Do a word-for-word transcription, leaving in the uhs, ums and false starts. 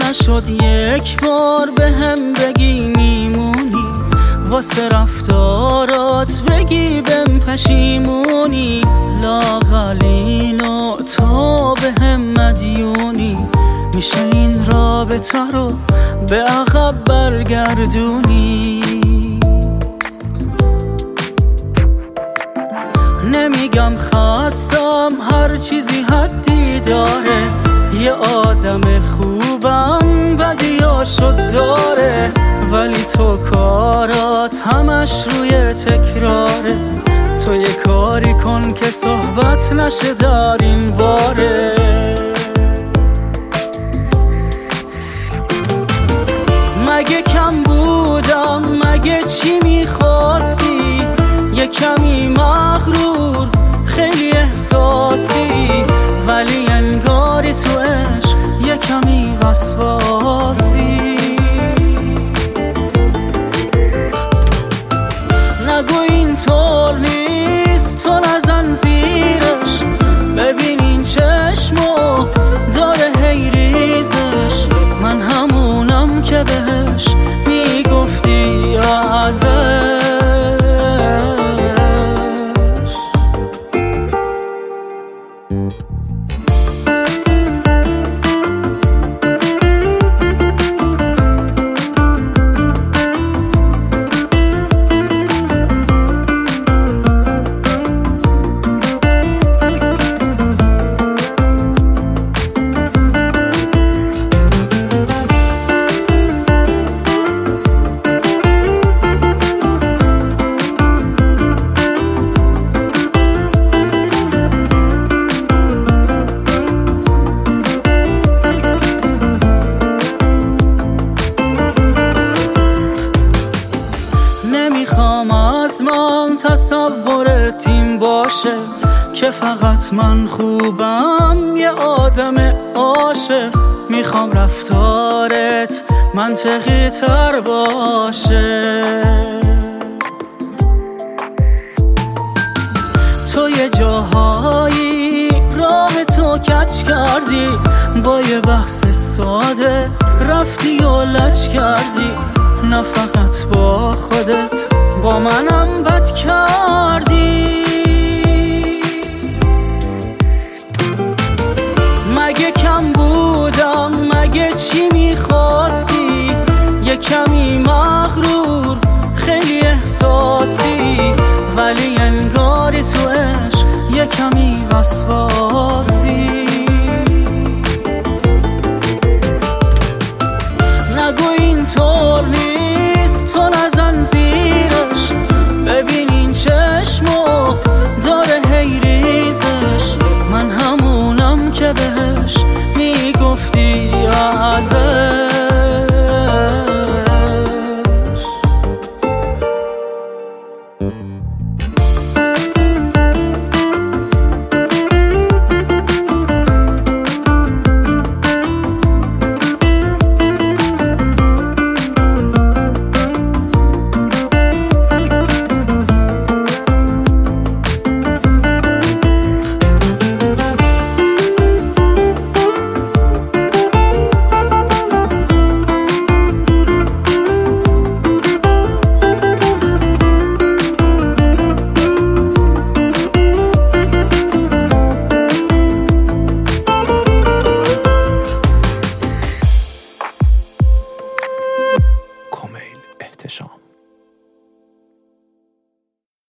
نشد یک بار به هم بگی میمونی، واسه رفتارات بگی بهم پشیمونی، لاغلین و تو به هم مدیونی، میشه این رابطه رو به عقب برگردونی. نمیگم خستم، هر چیزی حدی داره، یه آدم خوبم بدیاشو داره، ولی تو کارات همش روی تکراره. تو یه کاری کن که صحبت نشه در این باره. مگه کم بودم؟ مگه چی میخواستی؟ یه کمی مغرور، خیلی احساسی، ولی انگاری تو عشق یه کمی وسواسی. نگو این طور نیست، تو نزن زیرش، ببین این چشمو داره هی ریزش، من همونم که بهش میگفتی ازش. نمیخوام از من تصور تیم باشه که فقط من خوبم، یه آدم عاشق. میخوام رفتارت منطقی تر باشه. تو یه جاهایی راه تو کج کردی، با یه بحث ساده رفتی و لج کردی، نه فقط با خودت با منم بد کردی. مگه کم بودم؟ مگه چی میخواستی؟ یه کمی مغرور، خیلی احساسی،